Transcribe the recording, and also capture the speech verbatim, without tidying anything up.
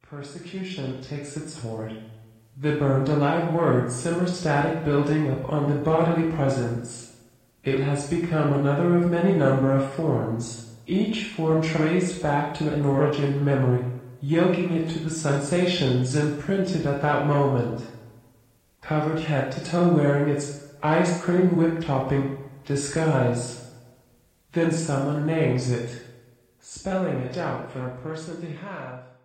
Persecution takes its horde. The burned alive words simmer static building up on the bodily presence. It has become another of many number of forms, each form traced back to an origin memory, yoking it to the sensations imprinted at that moment. Covered head to toe wearing its ice cream whip topping disguise. Then someone names it, spelling it out for a person to have.